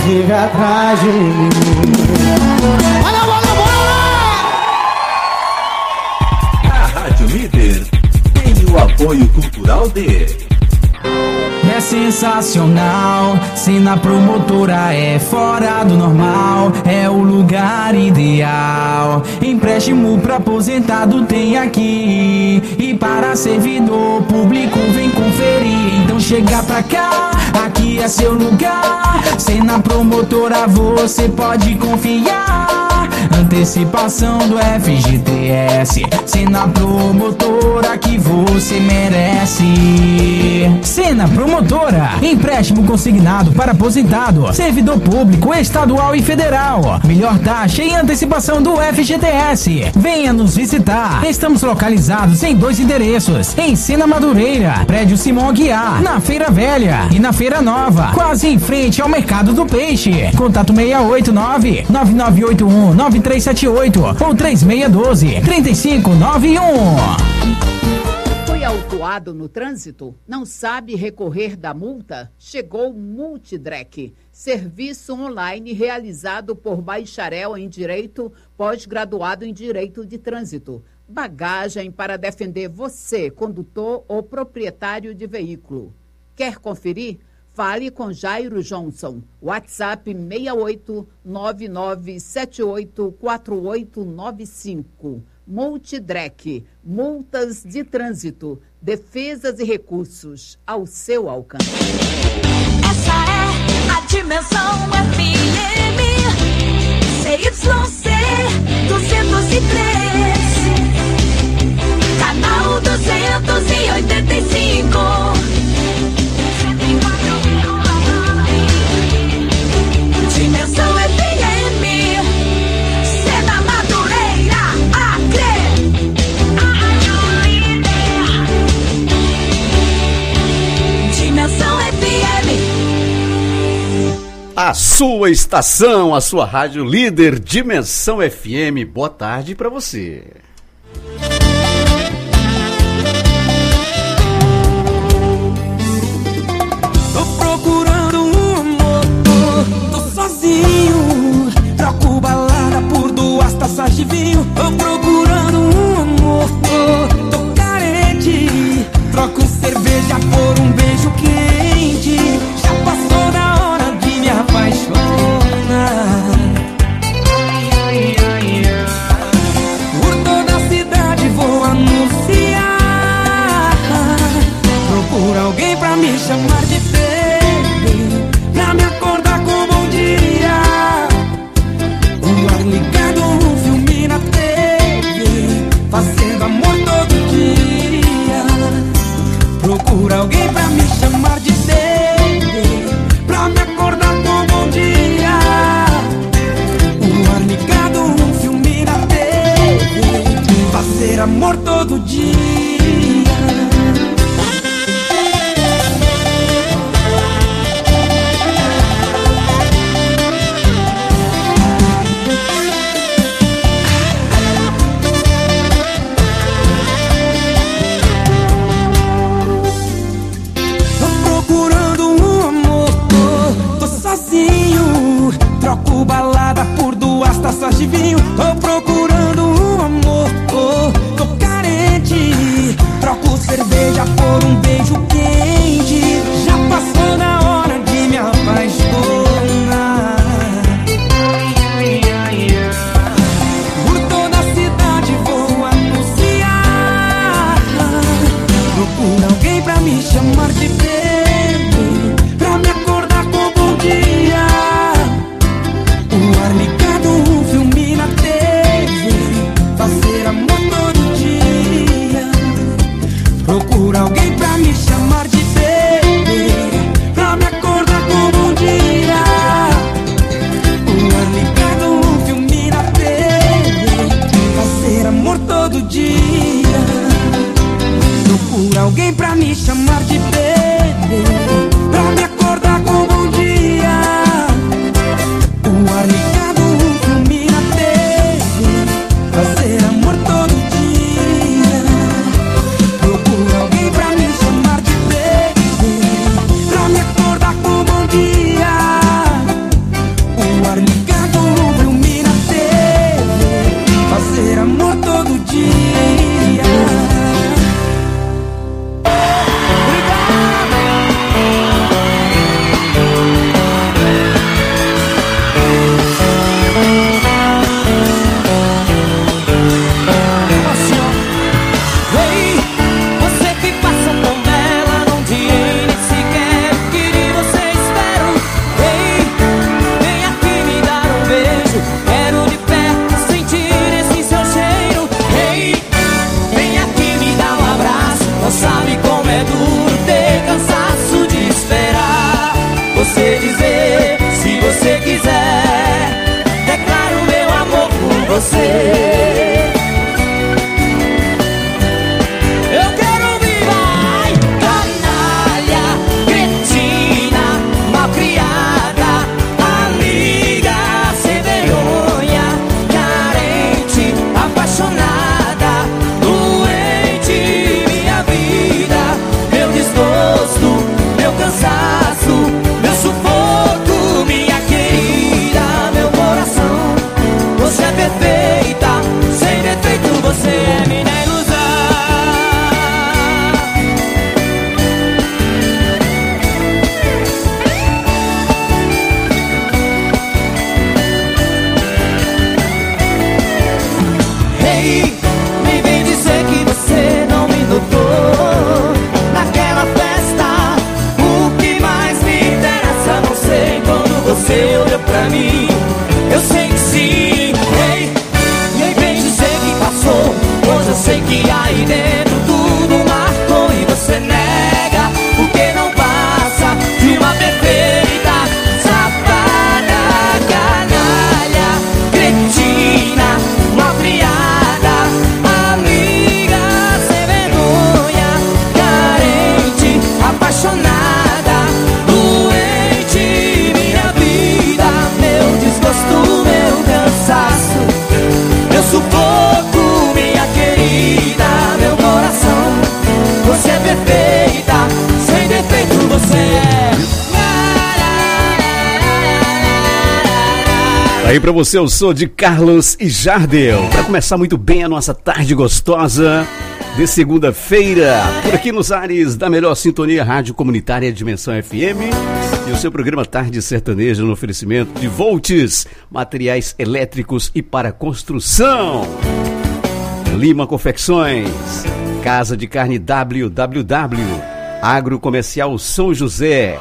fica atrás de mim. Olha, bora, bora! A Rádio Líder tem o apoio cultural de... É sensacional, Sena Promotora é fora do normal, é o lugar ideal. Empréstimo pra aposentado tem aqui, e para servidor público vem conferir. Então chega pra cá, aqui é seu lugar. Sena Promotora você pode confiar. Antecipação do FGTS, Sena Promotora que você merece. Sena Promotora, empréstimo consignado para aposentado, servidor público estadual e federal. Melhor taxa e antecipação do FGTS. Venha nos visitar. Estamos localizados em 2 endereços: em Sena Madureira, prédio Simão Aguiar, na Feira Velha, e na Feira Nova, quase em frente ao Mercado do Peixe. Contato 689-9981-9378 ou 3612-3591. Foi autuado no trânsito? Não sabe recorrer da multa? Chegou o Multidrec, serviço online realizado por bacharel em Direito, pós-graduado em Direito de Trânsito. Bagagem para defender você, condutor ou proprietário de veículo. Quer conferir? Fale com Jairo Johnson. WhatsApp 6899784895. Multidrec, multas de trânsito, defesas e recursos ao seu alcance. Essa é a Dimensão FM, CYC 203, canal 285. Dimensão FM, Sena Madureira, Acre. Dimensão FM. A sua estação, a sua rádio líder, Dimensão FM. Boa tarde pra você. Tô procurando um amor, tô sozinho. Troco balada por 2 taças de vinho. Tô procurando um amor, tô carente. Troco cerveja por um beijo quente. Já passou da hora de me apaixonar. Por toda a cidade vou anunciar. Procuro alguém pra me chamar de baby, pra me acordar com bom dia. Um ar ligado, um filme na TV, fazendo amor todo dia. Procuro alguém pra me chamar de baby, pra me acordar com bom dia. Um ar ligado, um filme na TV, fazer amor todo dia. Troco balada por 2 taças de vinho. Tô procurando um amor, tô carente. Troco cerveja por um beijo quente. Já passou da hora de me apaixonar. Por toda a cidade vou anunciar. Procuro alguém pra me chamar de baby, pra me acordar com bom dia. Ligado, um filme na TV, fazer amor todo dia. Procura alguém pra me chamar de baby, Aí pra você eu sou de Carlos e Jardel. Pra começar muito bem a nossa tarde gostosa de segunda-feira, por aqui nos ares da melhor sintonia rádio comunitária Dimensão FM e o seu programa Tarde Sertaneja no oferecimento de Volts, materiais elétricos e para construção. Lima Confecções, Casa de Carne WWW, Agrocomercial São José.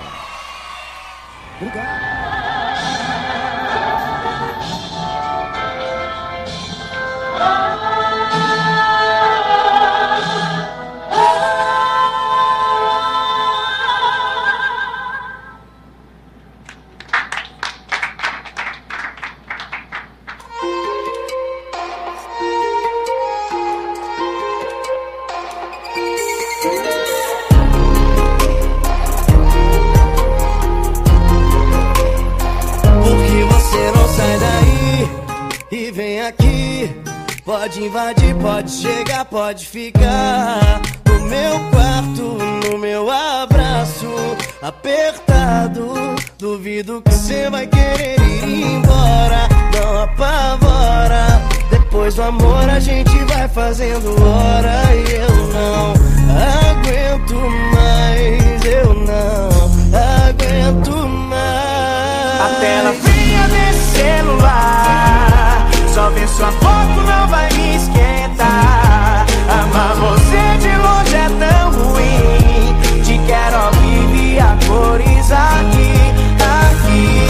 Pode invadir, pode chegar, pode ficar no meu quarto, no meu abraço apertado. Duvido que cê vai querer ir embora, não apavora. Depois do amor a gente vai fazendo hora e eu não aguento mais, eu não aguento mais. A tela fria desse celular, só ver sua foto não vai me esquentar. Amar você de longe é tão ruim. Te quero ao vivo e a cores aqui, aqui.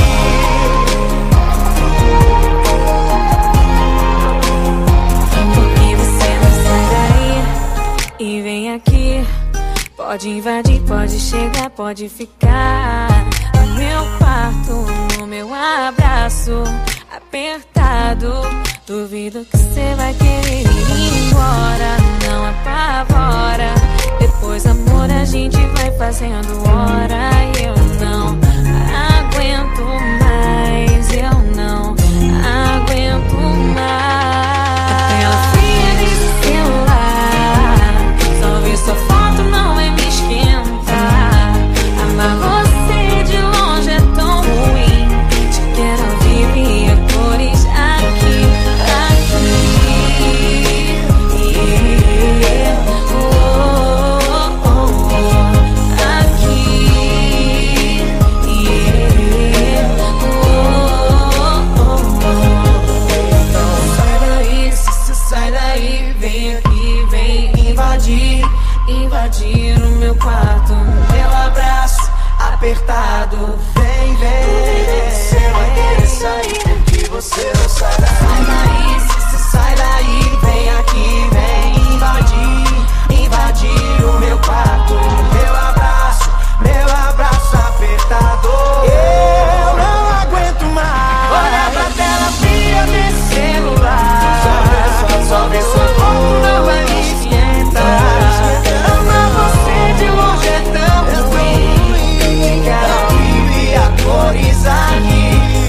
Por que você não sai daí e vem aqui? Pode invadir, pode chegar, pode ficar no meu quarto, no meu abraço apertado. Duvido que cê vai querer ir embora, não apavora. Depois amor a gente vai fazendo hora e eu não aguento mais, eu não aguento mais. A tela fria desse celular, só ver sua foto não vai me esquentar. Amar você de longe é tão ruim. Te quero ao vivo e a cores aqui, aqui. Invadir o meu quarto, meu abraço apertado. Vem, vem, você vai querer sair porque você não sai daí. Sai daí, se sai daí, vem aqui, vem invadir o meu quarto, meu abraço apertado. Eu não aguento mais. Olha pra tela fria desse celular, só ver sua foto não vai me esquentar. Amar você de longe é tão ruim. Quero ao vivo e a cores aqui,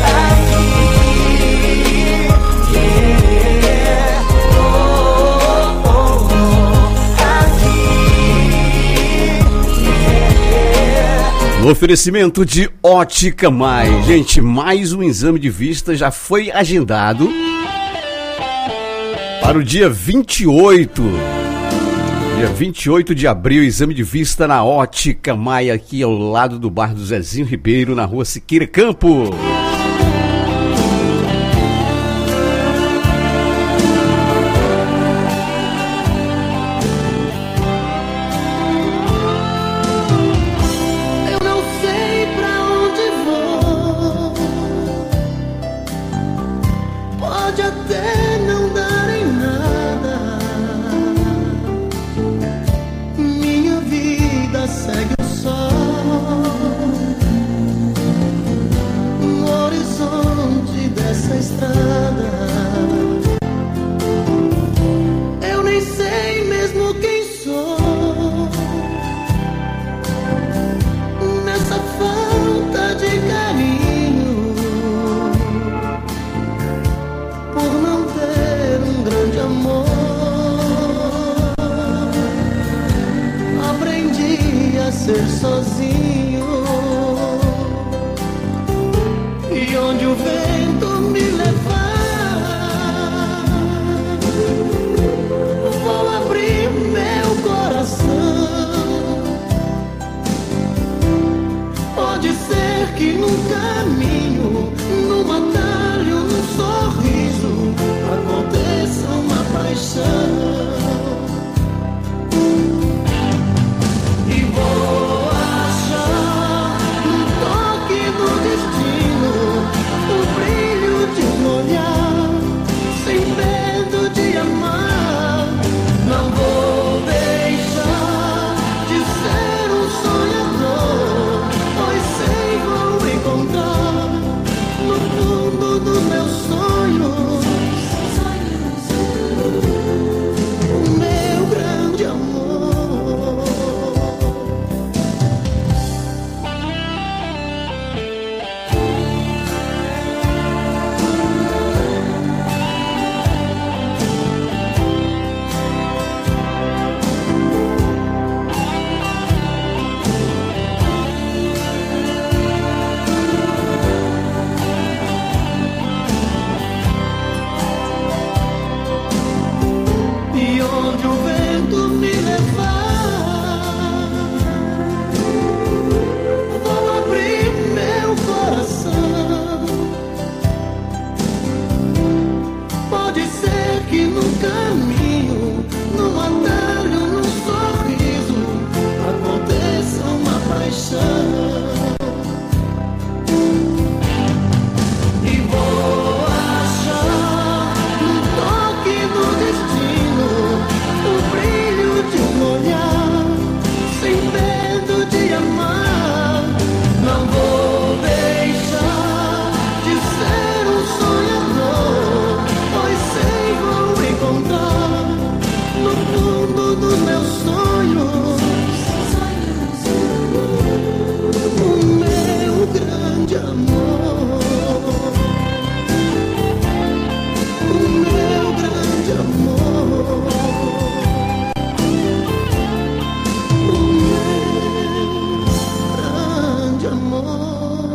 aqui, yeah. Oh, oh, oh, aqui, yeah. No oferecimento de Ótica Mais. Gente, mais um exame de vista já foi agendado para o dia 28. Dia 28 de abril, exame de vista na Ótica Maia, aqui ao lado do bar do Zezinho Ribeiro, na rua Siqueira Campo. Eu não sei pra onde vou, pode até não dar em nada. Minha vida segue o sol no horizonte dessa estrada. Eu nem sei mesmo quem sou nessa falta de carinho, por não ter um grande amor. Aprendi a ser sozinho, e onde o vento me leva num caminho, num atalho, num sorriso, aconteça uma paixão. E vou achar um toque do destino, o brilho de um olhar, sem medo de amar. Não vou deixar de ser um sonhador, pois sei vou encontrar no fundo dos meus sonhos o meu grande amor. E onde o vento me levar, vou abrir meu coração. Pode ser que no caminho, num atalho, num sorriso, aconteça uma paixão. E vou achar um toque do destino, o brilho de um olhar, sem medo de amar. Não vou deixar de ser um sonhador, pois sei vou encontrar no fundo dos meus sonhos o meu grande amor. O meu grande amor. O meu grande amor.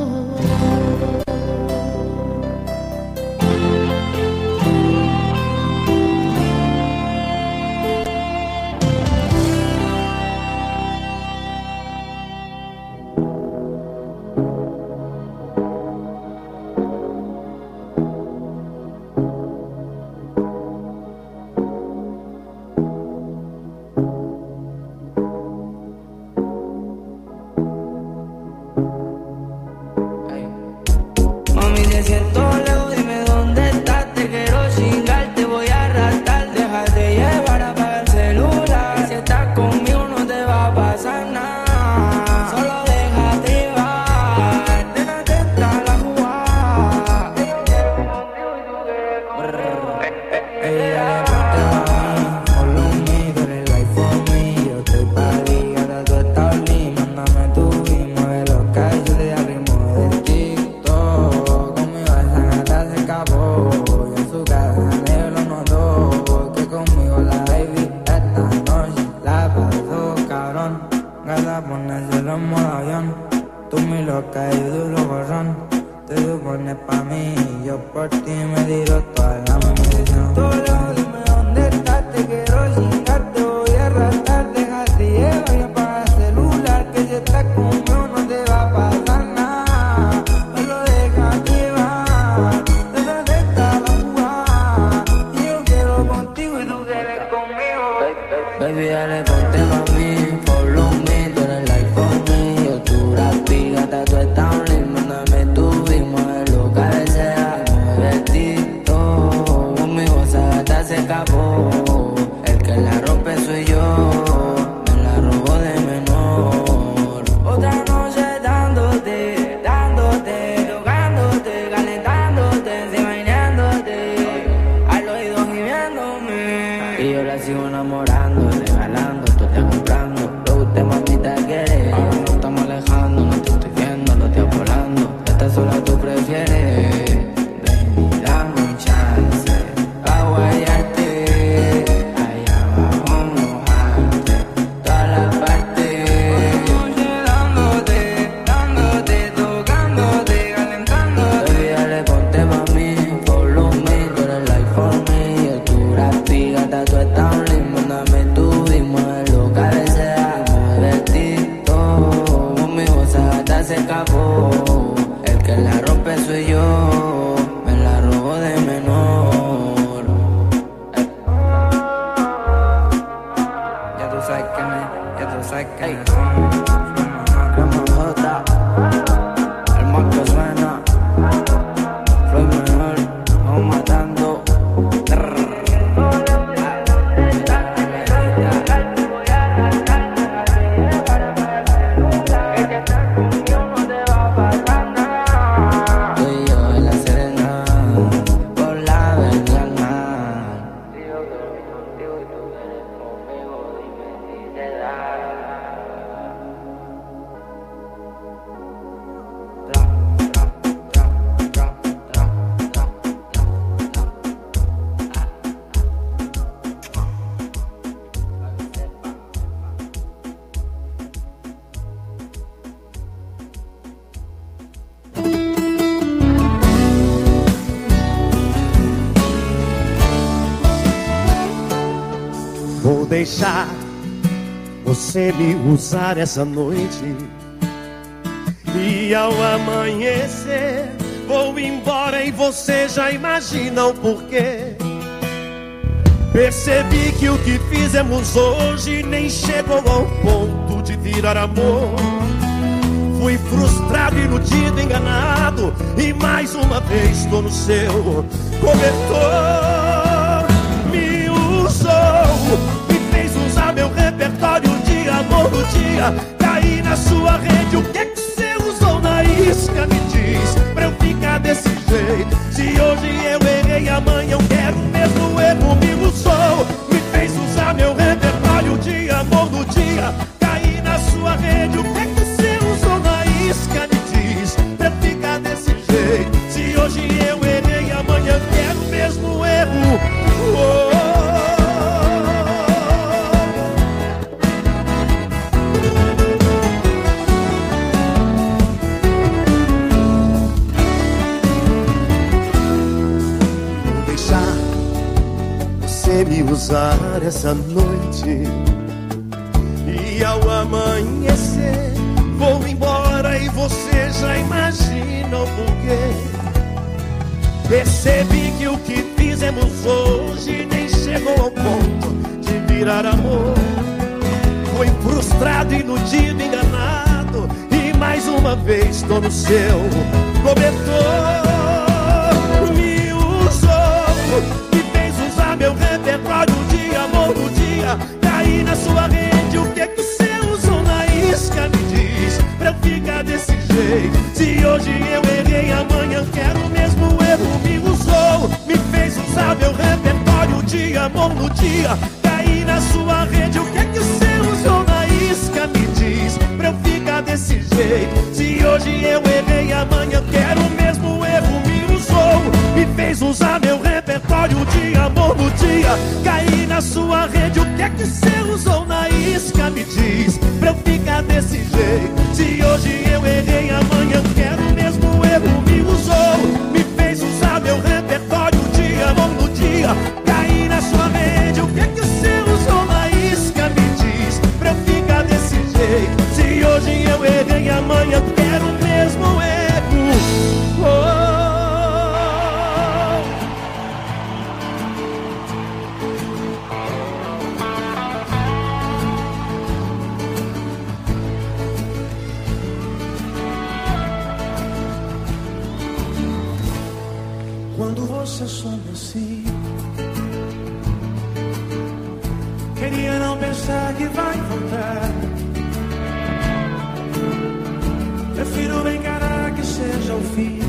Mami, te siento lejos, dime dónde estás. Te quiero chingar, te voy a arrastrar. Déjate llevar, apaga el celular. Si estás conmigo no te va a pasar nada. Solo déjate llevar, déjate estar a jugar. Ey, dale, ponte mami, follow me, tú eres like for me. Yo estoy pa' ligada, tú estás lindo. Mándame tu ritmo de loca y yo te ritmo del TikTok. Conmigo esa gata se escapó y en su casa negro lo notó. Que conmigo la baby esta noche la pasó cabrón. Gata ponérselo en modo avión. Tú mi loca y yo duro borrón. Te supones pa' mí y yo por ti me tiro toda la munición. Dime dónde estás, te quiero chingar, te voy a arrastrar. Déjate llevar y apaga el celular, que si estás conmigo no te va a pasar nada. Solo déjate llevar, déjate estar a jugar. Y yo quiero contigo y tú quieres conmigo. Baby, dale, ponte pa' mí, follow me, tú eres like for me. Yo tu rapi, gata, tú estás un lindo. Mándame tu ritmo de loca desea, vestito. Conmigo esa gata se escapó. El que la rompe soy yo, me la robo de menor. Otra noche dándote, tocándote, calentándote, enseñándote, al oído gimiéndome. Y yo la sigo enamorando, regalando, tú estás comprando lo que usted mamita quiere. Ahora nos estamos alejando, no te estoy viendo, no te volando. Esta sola tú prefieres. Baby, dame un chance pa' guayarte, allá abajo mojarte, toda la parte. Noche dándote, tocándote, calentándote. Baby, dale, ponte pa' mí, follow me, tú eres like for me. Yo tu rapi, gata, tú estás un lindo. Mándame tu ritmo de loca desea, muévete todo. Conmigo esa gata se escapó. deixar você me usar essa noite. E ao amanhecer vou embora e você já imagina o porquê. Percebi que o que fizemos hoje nem chegou ao ponto de virar amor. Fui frustrado, iludido, enganado, e mais uma vez tô no seu cobertor. Me usou, me fez usar meu repertório de amor no dia. Caí na sua rede, o que é que você usou na isca? Me diz, pra eu ficar desse jeito. Se hoje eu errei, amanhã eu quero o mesmo erro. Me usou, me fez usar meu repertório de amor no dia. Caí na sua rede, o que é que você usou na isca? Me diz, pra eu ficar desse jeito. Se hoje eu errei, amanhã eu quero o mesmo erro. Vou deixar você me usar essa noite. E ao amanhecer vou embora e você já imagina o porquê. Percebi que o que fizemos hoje nem chegou ao ponto de virar amor. Fui frustrado, iludido, enganado, e mais uma vez tô no seu cobertor. Me usou, me fez usar meu repertório de amor no dia. Caí na sua rede, o que é que você usou na isca? Me diz, pra eu ficar desse jeito. Se hoje eu errei, amanhã quero o mesmo erro. Me usou, me fez usar meu repertório de amor no dia. Caí na sua rede, o que é que você usou na isca? Me diz, pra eu ficar desse jeito. Se hoje eu errei, amanhã quero o mesmo erro. Me usou, me fez usar meu repertório de amor no dia. Caí na sua rede, o que é que você usou na isca? Me diz, pra eu ficar desse jeito. Se hoje eu errei, amanhã quero o mesmo erro. Me usou, me fez usar meu repertório de amor no dia. Caí na sua rede, o que é que você usou na isca? Me diz, pra eu ficar desse jeito. Se hoje eu errei, amanhã quero o mesmo erro. Quando você some assim, queria não pensar que vai voltar. Prefiro encarar que seja o fim.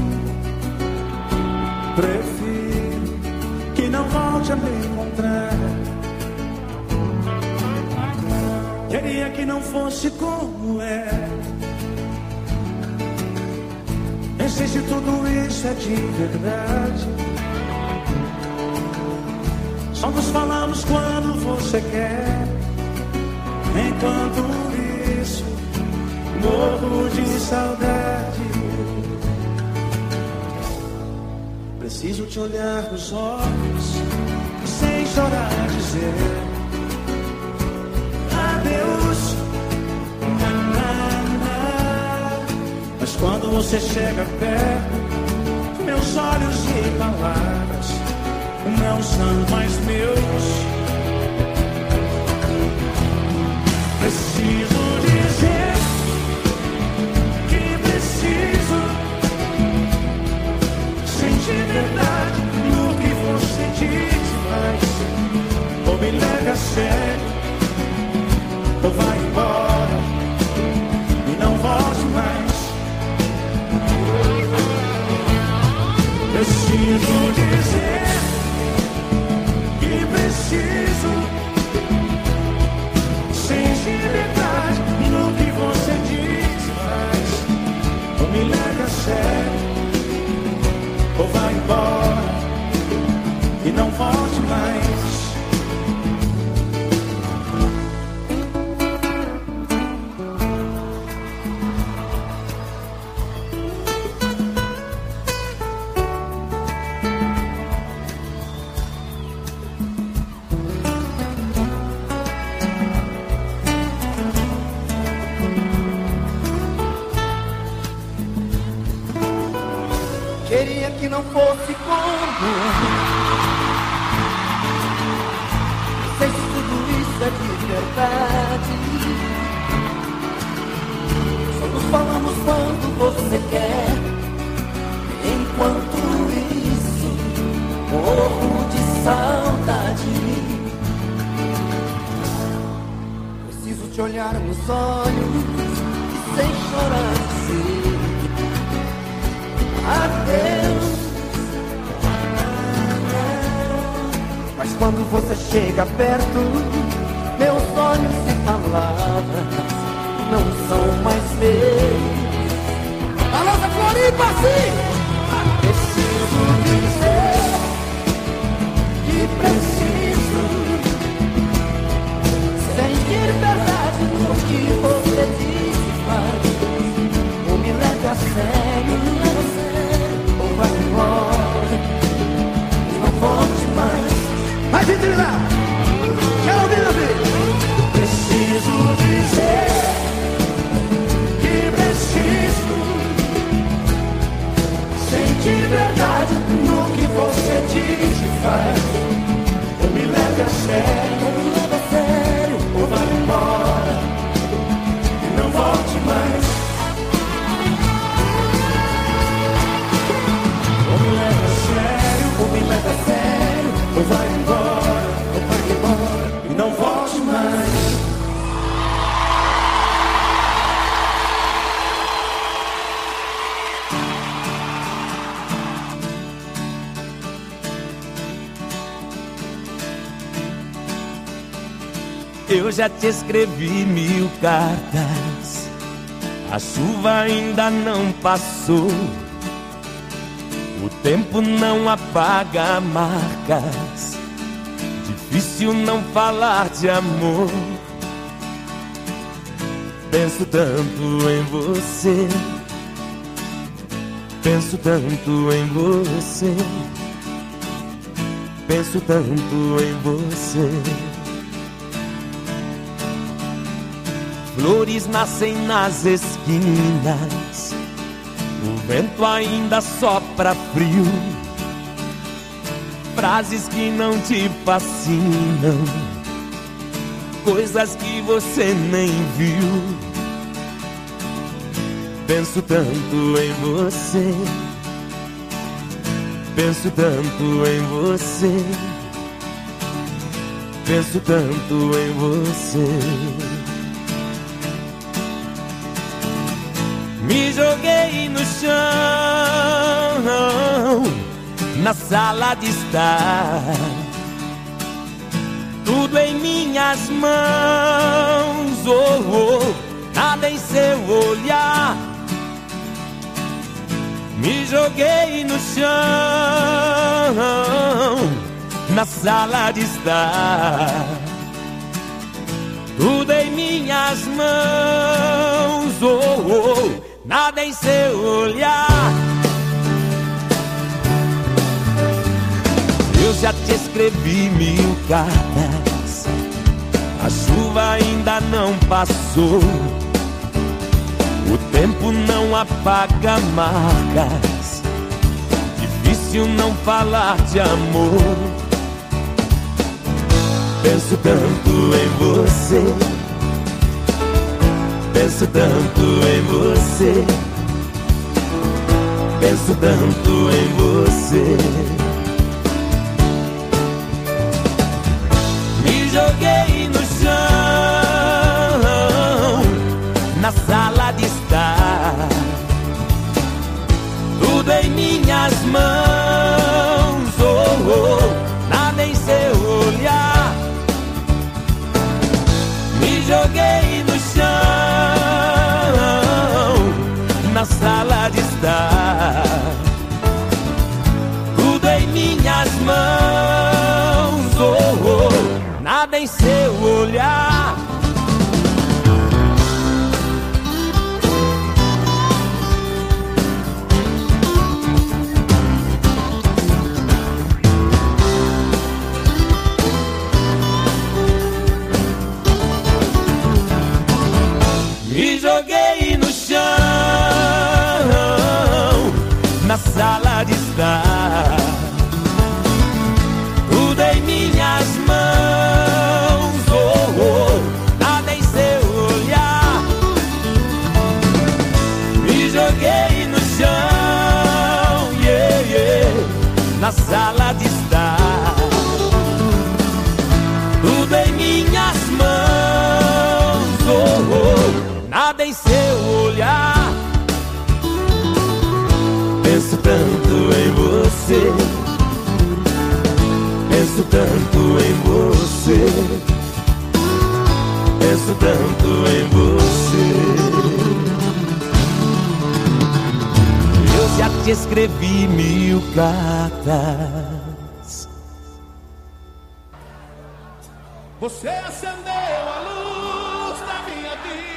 Prefiro que não volte a me encontrar. Queria que não fosse como é. Pensei se tudo isso é de verdade. Só nos falamos quando você quer. Enquanto isso, morro de saudade. Preciso te olhar nos olhos, sem chorar, dizer adeus. Mas quando você chega perto, meus olhos e palavras não são mais meus. Preciso dizer que preciso sentir verdade no que você diz e faz. Ou me leva a sério, ou vai embora e não volte mais. Preciso dizer que preciso sentir verdade no que você diz e faz. Ou me leve a sério, ou vai embora e não volte mais. Queria que não fosse como não sei se tudo isso é de verdade. Só nos falamos quando você quer. Enquanto isso, morro de saudade. Preciso te olhar nos olhos e sem chorar dizer adeus. Mas quando você chega perto, meus olhos e palavras não são mais meus. A nossa Floripa, sim! Preciso dizer que preciso sentir verdade no que você diz e faz. Ou me leve a sério, ou vai embora e não volte mais. Vai, Vitrina! Quero ouvir, meu filho! Preciso dizer que preciso sentir verdade no que você diz e faz. Ou me leve a sério, ou vai embora e não volte mais. Ou me leve a sério, ou me leve a sério, ou vai embora e não volte mais. Eu já te escrevi 1000 cartas, a chuva ainda não passou, o tempo não apaga marcas, difícil não falar de amor. Penso tanto em você, penso tanto em você, penso tanto em você. Flores nascem nas esquinas, o vento ainda sopra frio, frases que não te fascinam, coisas que você nem viu. Penso tanto em você, penso tanto em você, penso tanto em você. Me joguei no chão, na sala de estar, tudo em minhas mãos, nada em seu olhar. Me joguei no chão, na sala de estar, tudo em minhas mãos, nada em seu olhar. Eu já te escrevi 1000 cartas, a chuva ainda não passou, o tempo não apaga marcas, difícil não falar de amor. Penso tanto em você, penso tanto em você, penso tanto em você. Me joguei no chão, na sala de estar, tudo em minhas mãos, nada em seu olhar. Me joguei no chão, na sala de estar, tudo em minhas mãos, nada em seu olhar. Me joguei no chão, na sala de joguei no chão, yeah, yeah, na sala de estar. Tudo em minhas mãos, oh, oh, nada em seu olhar. Penso tanto em você, penso tanto em você, penso tanto em você. Eu já te escrevi 1000 cartas. Você acendeu a luz da minha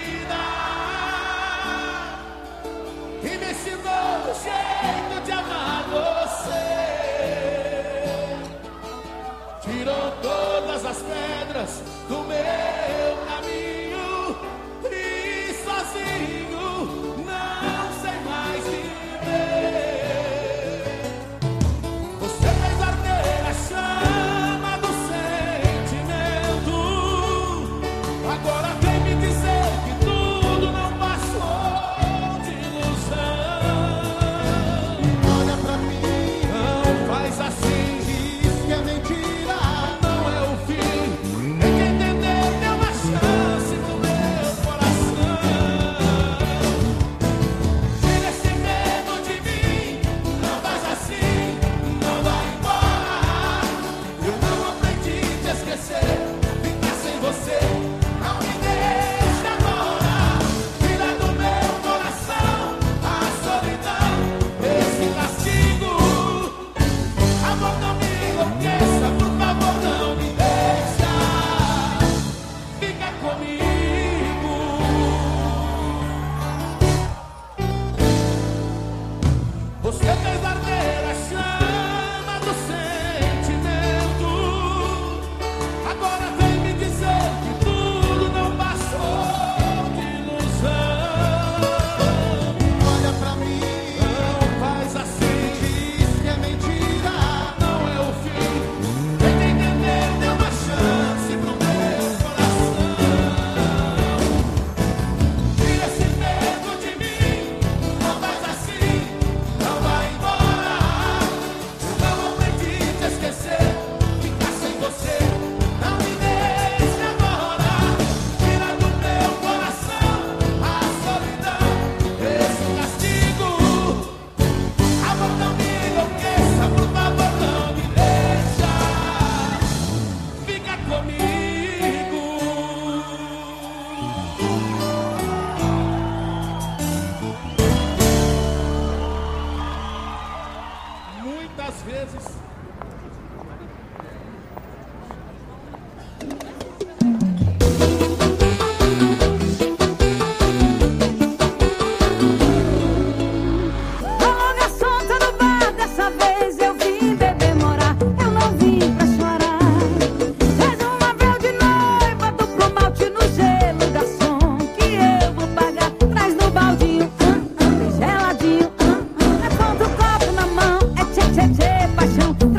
vida e me ensinou o jeito de amar você. Tirou todas as pedras do meu caminho e sozinho não sei mais viver. Você fez arder a chama do sentimento. Agora vem me dizer que tudo não passou de ilusão. Olha pra mim, não faz assim, isso que é mentira, não é o fim. Tem que entender, dê uma chance pro meu coração. Tira esse medo de mim, não faz assim, não vai embora. Eu não aprendi a te esquecer, ficar sem você. Não me deixe agora, tira do meu coração a solidão, esse castigo. Amor, não me enlouqueça, por favor, não me deixa. Fica comigo. Você fez arder a chama do sentimento. Agora vem me dizer que tudo não passou de ilusão. Olha pra mim, não faz assim, diz que é mentira, não é o fim. Tem que entender, dê uma chance pro meu coração. Tira esse medo de mim, não faz assim, não vai embora. Eu não aprendi a te esquecer, ficar sem você. Não me deixe agora, tira do meu coração a solidão, esse castigo. Amor, não me enlouqueça, por favor, não me deixa. Fica comigo. Muitas vezes Alô, garçom, tá no bar, dessa vez eu vim beber morar. Eu não vim pra chorar. Fez uma véu de noiva, duplo malte no gelo, garçom, que eu vou pagar. Traz no baldinho, bem geladinho, é ponto copo na mão, é tchê tchê tchê, paixão.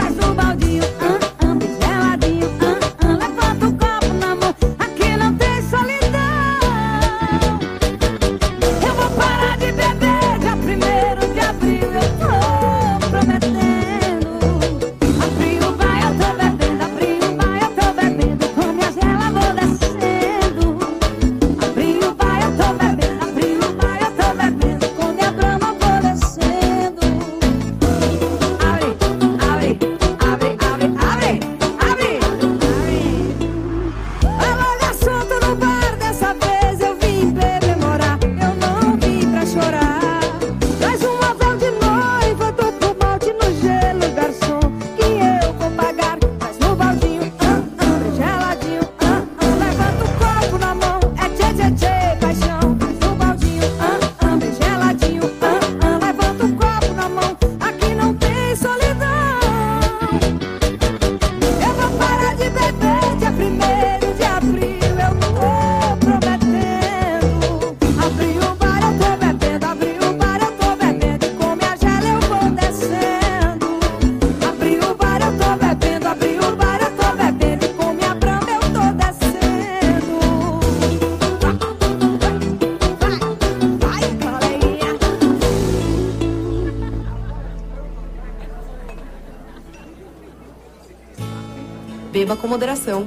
Beba com moderação.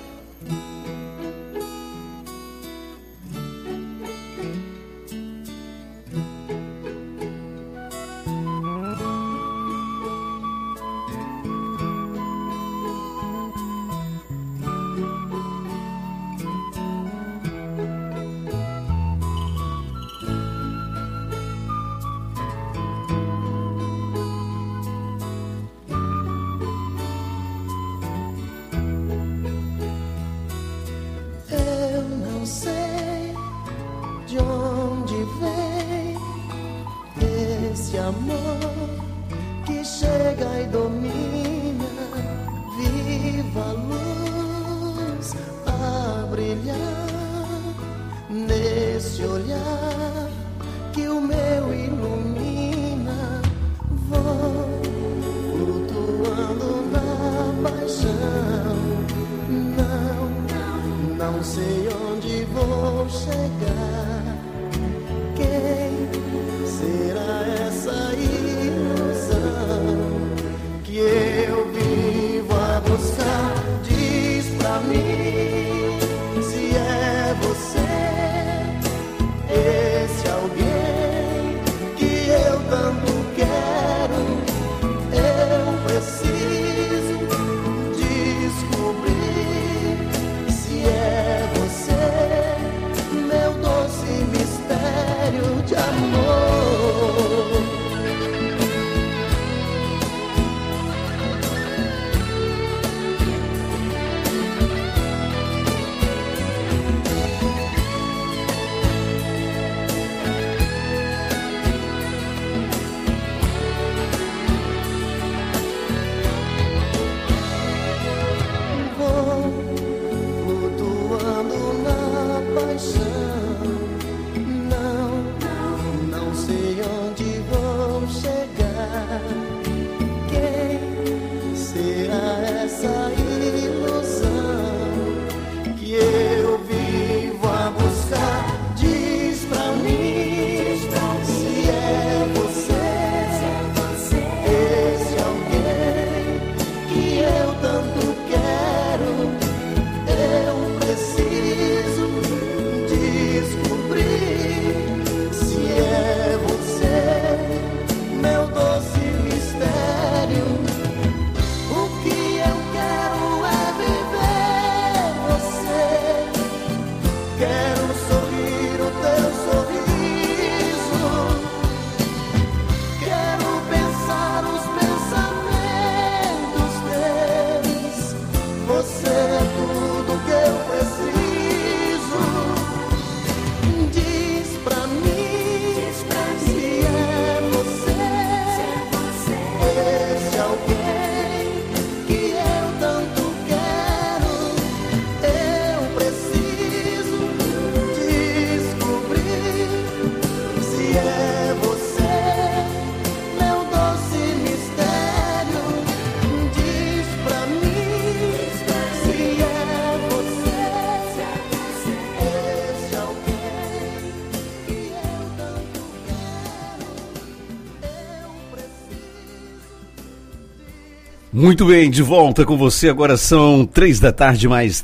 Muito bem, de volta com você, agora são 3 da tarde mais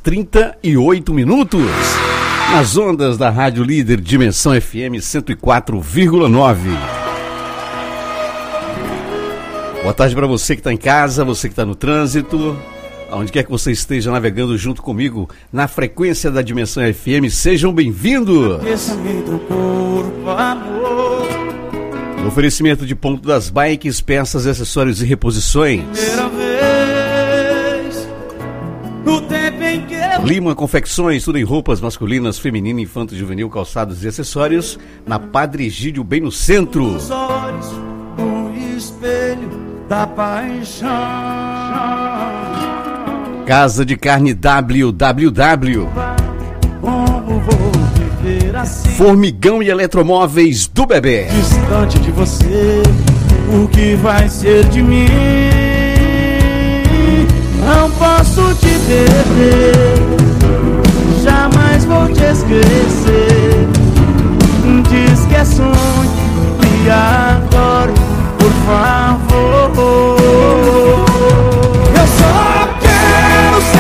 38 minutos, nas ondas da Rádio Líder Dimensão FM 104,9. Boa tarde para você que está em casa, você que está no trânsito, aonde quer que você esteja navegando junto comigo na frequência da Dimensão FM, sejam bem-vindos! No oferecimento de Ponto das Bikes, peças, acessórios e reposições. Lima Confecções, tudo em roupas masculinas, feminina, infanto, juvenil, calçados e acessórios, na Padre Egídio, bem no centro. O espelho da paixão. Casa de Carne WWW. Como vou viver assim? Formigão e Eletromóveis do Bebê. Distante de você, o que vai ser de mim? Não posso te perder, jamais vou te esquecer. Diz que é sonho e agora, por favor. Eu só quero ser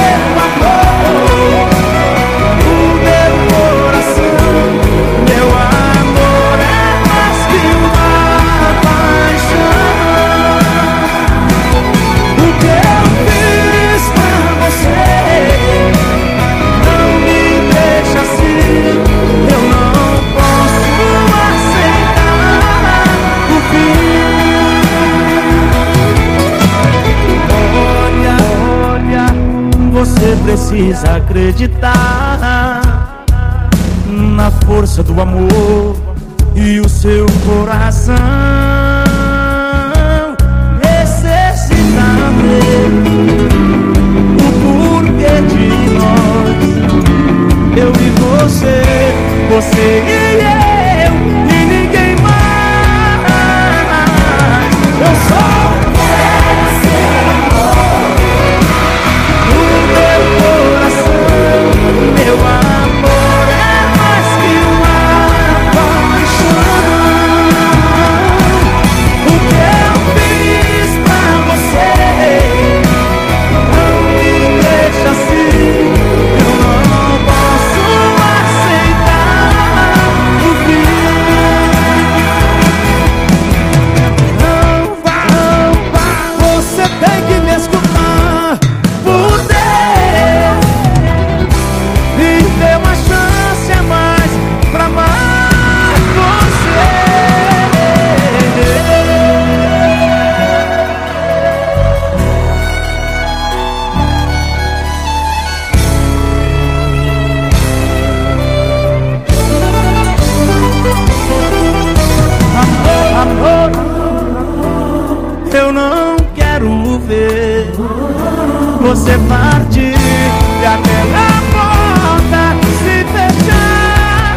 precisa acreditar na força do amor e o seu coração necessita ver o porquê de nós, eu e você, você e eu, e ninguém mais. Eu sou meu amor é mais que uma paixão. O que eu fiz pra você não me deixa assim. Eu não posso aceitar o fim. Não vá, você tem que me escutar. Por Deus, me dê uma chance a mais pra amar você. Amor, eu não quero ver você partir e aquela porta se fechar.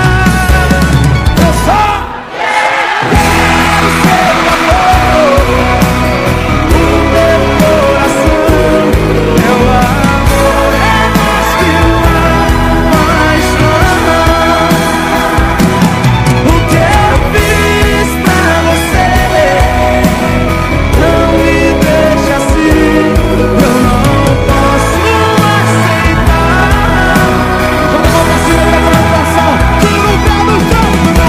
Eu só quero seu amor, o meu coração. Meu amor é mais que uma paixão. O que eu fiz pra você não me deixa assim. Eu não posso aceitar. Vamos pra cima da coração, tudo no pé do chão.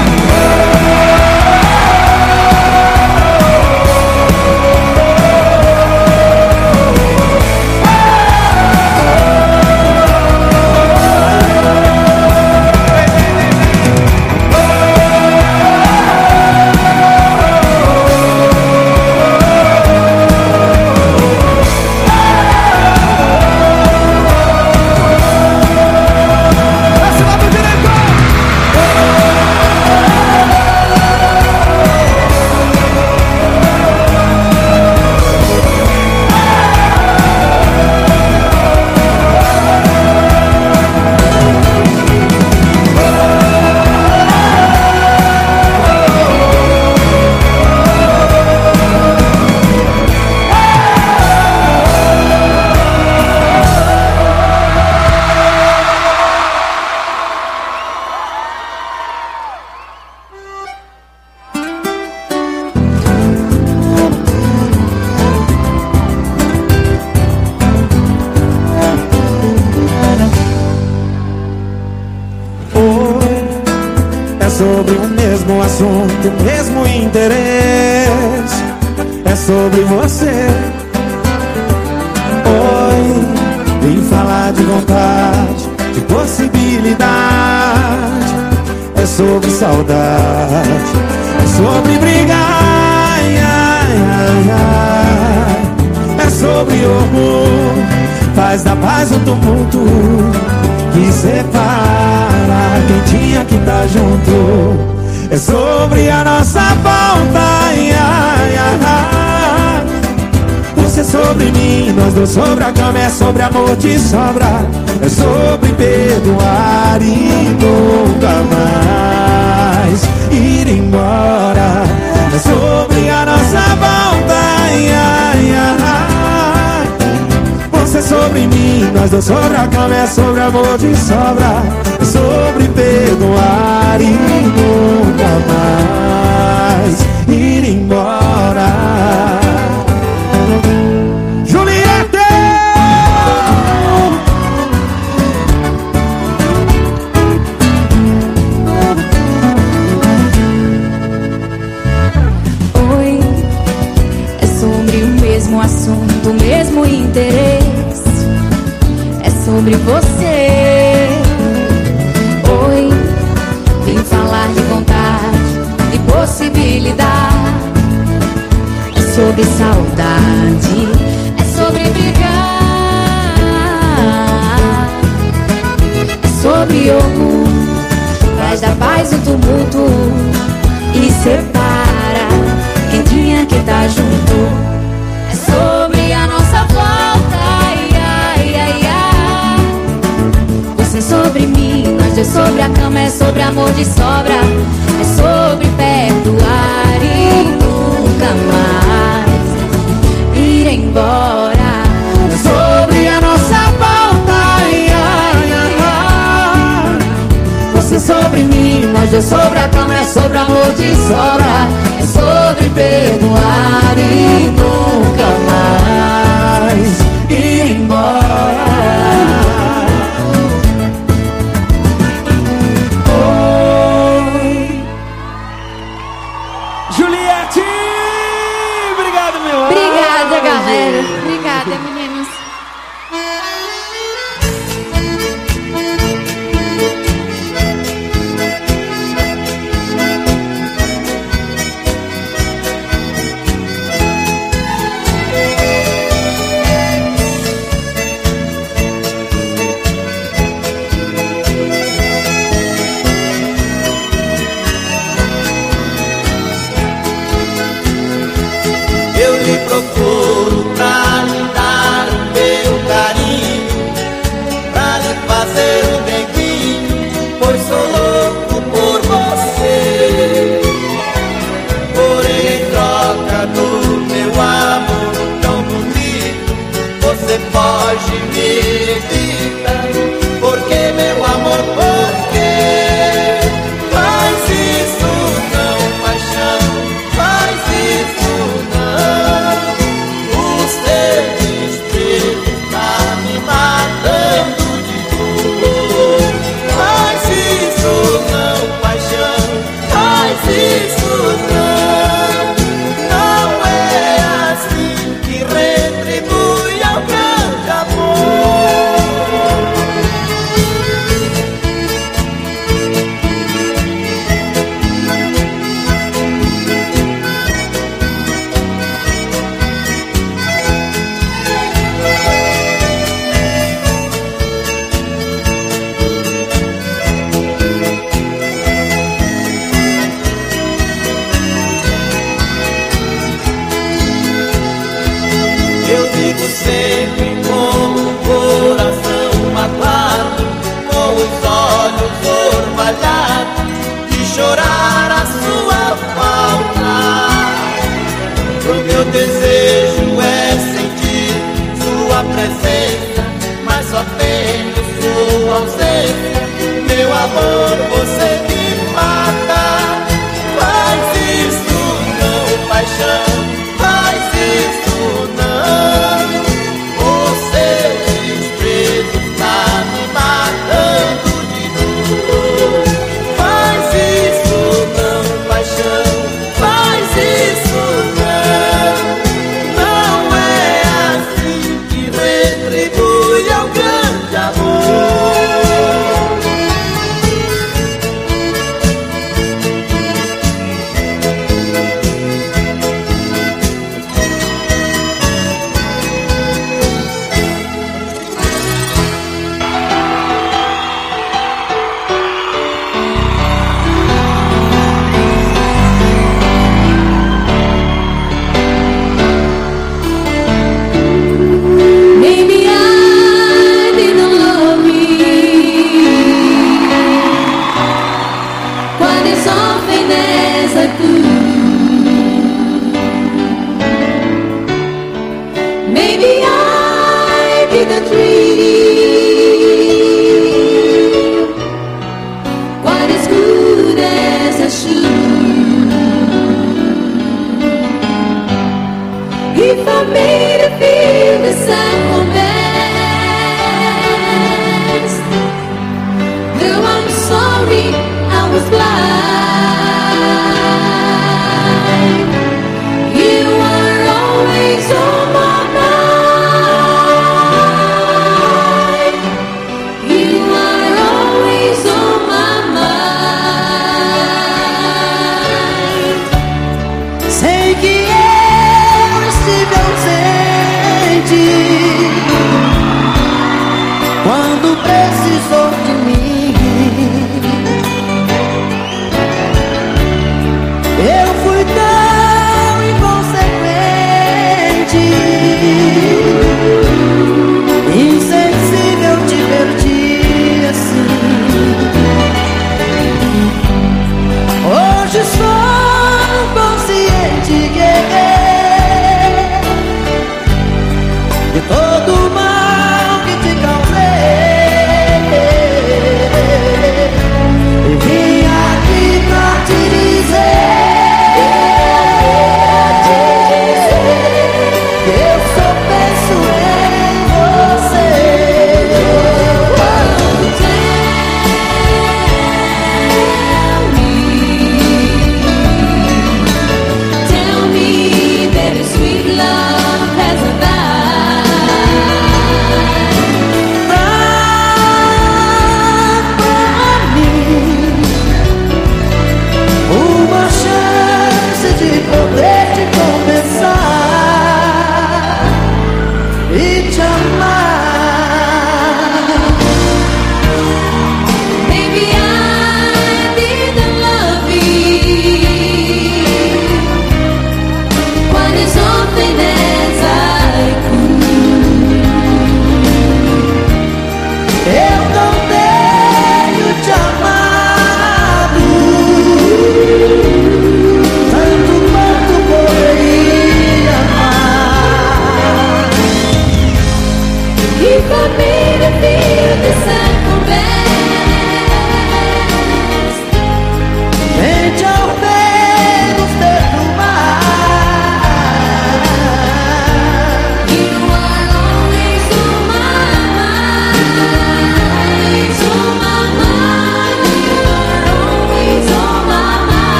Sobre o mesmo assunto, o mesmo interesse. É sobre você. Oi, vim falar de vontade, de possibilidade. É sobre saudade, é sobre brigar. Ai, ai, ai, ai. É sobre orgulho, faz da paz um tumulto que separa quem tinha que estar junto. É sobre a nossa volta. Ai, ai, ai, ai. Você sobre mim, nós dois sobre a cama. É sobre amor de sobra. É sobre perdoar e nunca mais ir embora. É sobre a nossa volta. Ai, ai, ai. Você sobre mim, nós dois sobre a cama. É sobre amor de sobra. É sobre perdoar e nunca mais ir embora. Juliette! Oi, é sobre o mesmo assunto, o mesmo interesse. É sobre você. Oi, vim falar de vontade, de possibilidade. É sobre saudade, é sobre brigar. sobre orgulho, faz da paz um tumulto e separa quem tinha que estar junto. É sobre a nossa volta, ai, ai, ai, ai. Você sobre mim, nós dois sobre a cama, é sobre amor de sobra, é sobre perdoar e nunca mais ir embora. É sobre a nossa volta, ai, ai, ai, ai. Você sobre mim, nós dois sobre a cama, é sobre amor de sobra, é sobre perdoar e nunca mais ir embora. Oi, Juliette! Obrigado, meu anjo. Obrigada, galera. Obrigada, meninos. Eu lhe procuro pra lhe dar o meu carinho, pra lhe fazer um denguinho, pois sou louco por você. Porém, em troca do meu amor tão bonito, você foge e me evita. Porque, meu amor, por quê? Faz isso não, paixão, faz isso não. O seu desprezo tá me matando de dor. Faz isso não, paixão, faz isso não. Não é assim que retribui ao grande amor. Eu digo sempre com o coração magoado, com os olhos orvalhados, de chorar a sua falta. O meu desejo é sentir sua presença, mas só tenho sua ausência. Meu amor, você me mata. Faz isso não, paixão, faz isso não. O seu desprezo tá me matando de dor. Faz isso não, paixão, faz isso não. Não é assim que retribui ao grande amor. Maybe I didn't love you quite as often as I could. Maybe I didn't treat you quite as good as I should. If I made it feel the second best, though I'm sorry I was blind. You are always on my mind. You are always on my mind. Sei que eu estive ausente quando precisou de mim.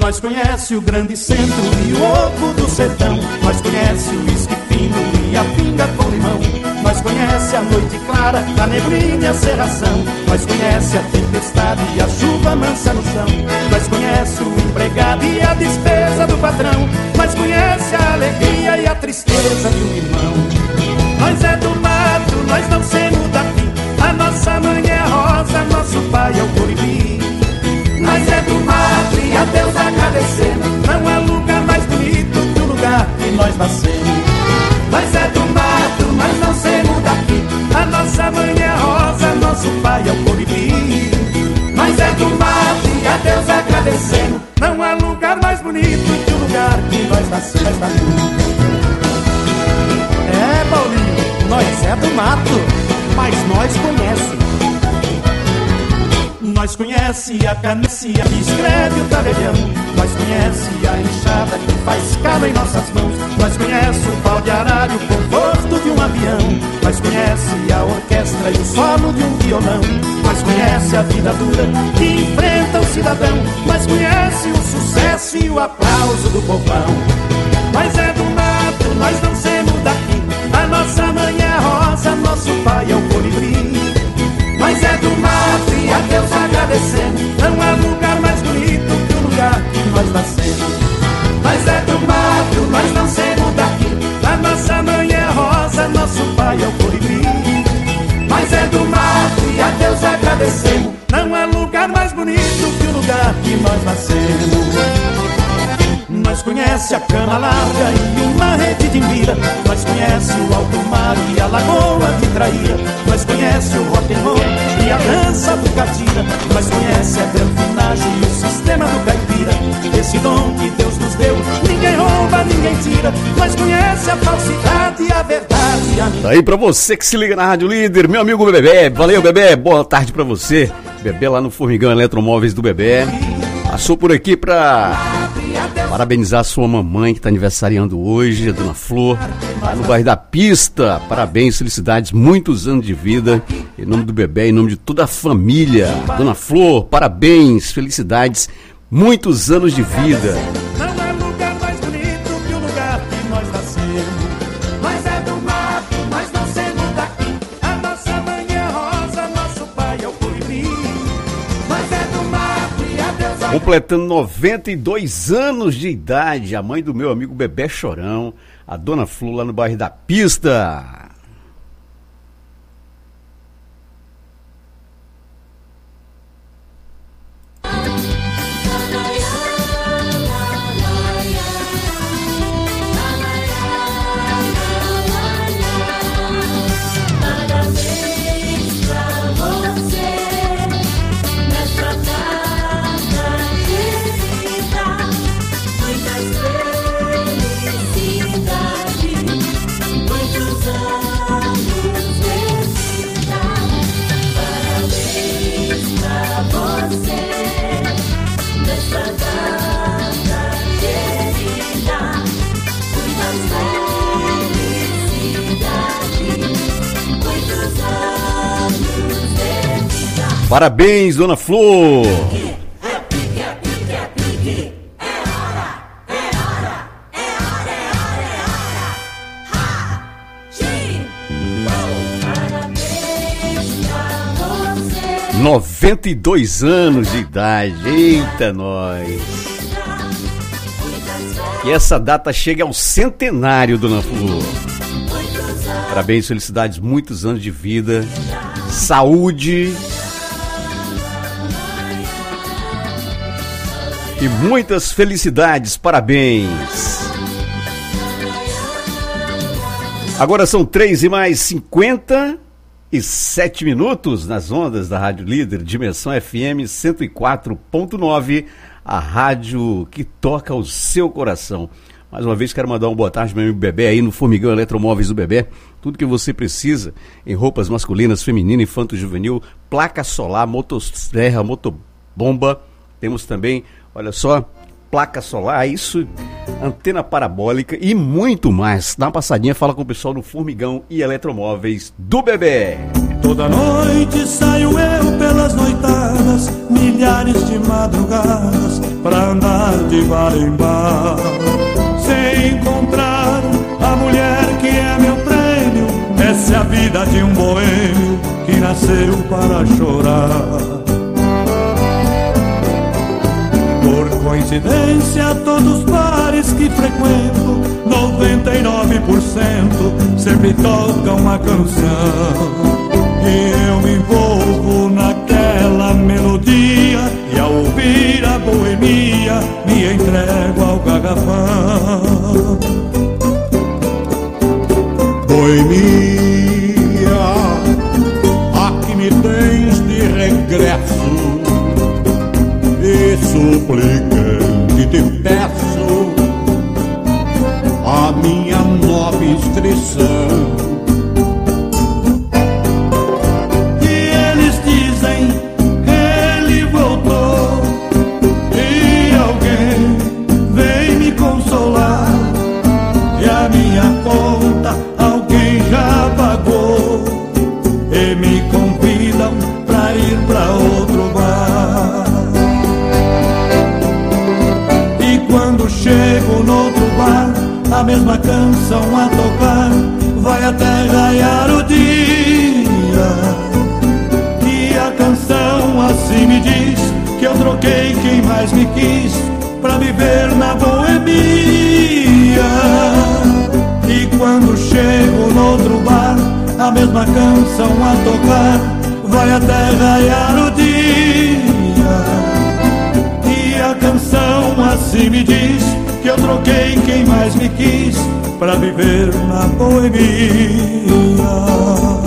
Nós conhece o grande centro e o oco do sertão. Nós conhece o uísque fino e a pinga com limão. Nós conhece a noite clara, a neblina e a cerração. Nós conhece a tempestade e a chuva mansa no chão. Nós conhece o empregado e a despesa do patrão. Nós conhece a alegria e a tristeza de um irmão. Nós é do mato, nós não semos daqui. A nossa mãe é a rosa, nosso pai é o colibri. Nós é do mato e a Deus agradecemos. Não há lugar mais bonito que o lugar que nós nascemos. Nós é do mato, nós não somos daqui. A nossa mãe é a rosa, nosso pai é o colibri. Nós é do mato e a Deus agradecemos. Não há lugar mais bonito que o lugar que nós nascemos. É, Paulinho, nós é do mato, mas nós conhece. Nós conhece a canecia que escreve o tabelião. Nós conhece a enxada que faz calo em nossas mãos. Nós conhece o pau de aralho com o gosto de um avião. Nós conhece a orquestra e o solo de um violão. Nós conhece a vida dura que enfrenta o cidadão. Nós conhece o sucesso e o aplauso do povão. Nós é do mato, nós não somos daqui. A nossa mãe é a rosa, nosso pai é o colibri. Nós é do mato e a Deus agradecemos. Não há lugar mais bonito que o lugar que nós nascemos. Nós é do mato, nós não somos daqui. A nossa mãe é a rosa, nosso pai é o colibri. Nós é do mato e a Deus agradecemos. Não há lugar mais bonito que o lugar que nós nascemos. Nós conhece a cana larga e uma rede de mira. Nós conhece o alto mar e a lagoa de Traíra. Nós conhece o rock and roll e a dança do catira. Nós conhece a granfinagem e o sistema do caipira. Esse dom que Deus nos deu, ninguém rouba, ninguém tira. Nós conhece a falsidade e a verdade, a mentira. Tá aí pra você que se liga na Rádio Líder, meu amigo Bebê. Valeu, Bebê, boa tarde pra você. Bebê lá no Formigão Eletromóveis do Bebê. Passou por aqui pra parabenizar a sua mamãe que está aniversariando hoje, a Dona Flor, lá no bairro da Pista. Parabéns, felicidades, muitos anos de vida. Em nome do Bebê, em nome de toda a família. Dona Flor, parabéns, felicidades, muitos anos de vida. Não é lugar mais bonito que o lugar que nós nascemos. Nós é do mato, nós não somos daqui. A nossa mãe é a rosa, nosso pai é o colibri. Nós é do mato e a Deus agradecemos. Completando 92 anos de idade, a mãe do meu amigo Bebê Chorão, a Dona Flor, lá no bairro da Pista. Parabéns, Dona Flor! Parabéns 92 anos de idade, eita nós! Que essa data chegue ao centenário, Dona Flor. Parabéns, felicidades, muitos anos de vida, saúde e muitas felicidades, parabéns. Agora são 3h57 nas ondas da Rádio Líder, Dimensão FM 104.9, a rádio que toca o seu coração. Mais uma vez quero mandar uma boa tarde, meu amigo Bebê, aí no Formigão Eletromóveis do Bebê. Tudo que você precisa em roupas masculinas, feminina, infanto-juvenil, placa solar, motosserra, motobomba. Temos também, olha só, placa solar, isso, antena parabólica e muito mais. Dá uma passadinha, fala com o pessoal do Formigão e Eletromóveis do Bebê. Toda noite saio eu pelas noitadas, milhares de madrugadas, pra andar de bar em bar. Sem encontrar a mulher que é meu prêmio, essa é a vida de um boêmio que nasceu para chorar. Por coincidência, todos os bares que frequento, 99% sempre tocam uma canção. E eu me envolvo naquela melodia, e ao ouvir a boemia me entrego ao garrafão. Boemia, aqui me tens de regresso, e suplicante te peço a minha nova inscrição. A mesma canção a tocar, vai até raiar o dia. E a canção assim me diz que eu troquei quem mais me quis pra viver na boemia. E quando chego no outro bar, a mesma canção a tocar, vai até raiar o dia. E a canção assim me diz que eu troquei quem mais me quis pra viver na boemia.